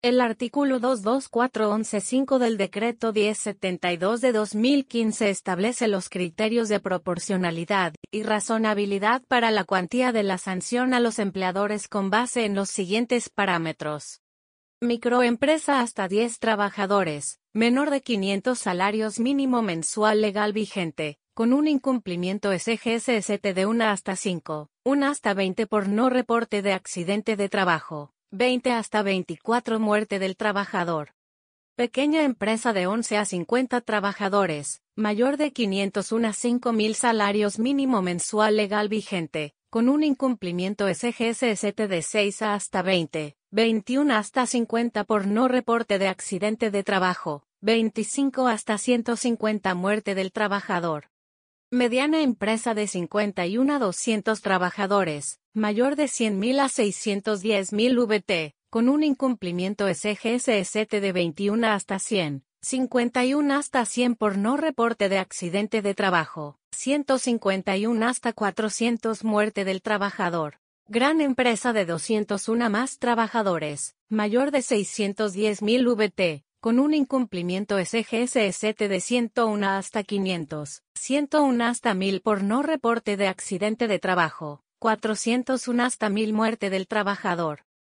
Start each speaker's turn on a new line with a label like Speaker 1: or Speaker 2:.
Speaker 1: El artículo 224.11.5 del Decreto 1072 de 2015 establece los criterios de proporcionalidad y razonabilidad para la cuantía de la sanción a los empleadores con base en los siguientes parámetros. Microempresa hasta 10 trabajadores, menor de 500 salarios mínimo mensual legal vigente, con un incumplimiento SGSST de 1 hasta 5, 1 hasta 20 por no reporte de accidente de trabajo. 20 hasta 24 muerte del trabajador. Pequeña empresa de 11 a 50 trabajadores, mayor de 501 a 5.000 salarios mínimo mensual legal vigente, con un incumplimiento SGSST de 6 hasta 20, 21 hasta 50 por no reporte de accidente de trabajo, 25 hasta 150 muerte del trabajador. Mediana empresa de 51 a 200 trabajadores, mayor de 100.000 a 610.000 VT, con un incumplimiento SGSST de 21 hasta 100, 51 hasta 100 por no reporte de accidente de trabajo, 151 hasta 400 muerte del trabajador. Gran empresa de 201 más trabajadores, mayor de 610.000 VT, con un incumplimiento SGSST de 101 hasta 500, 101 hasta 1000 por no reporte de accidente de trabajo, 401 hasta 1000 muerte del trabajador.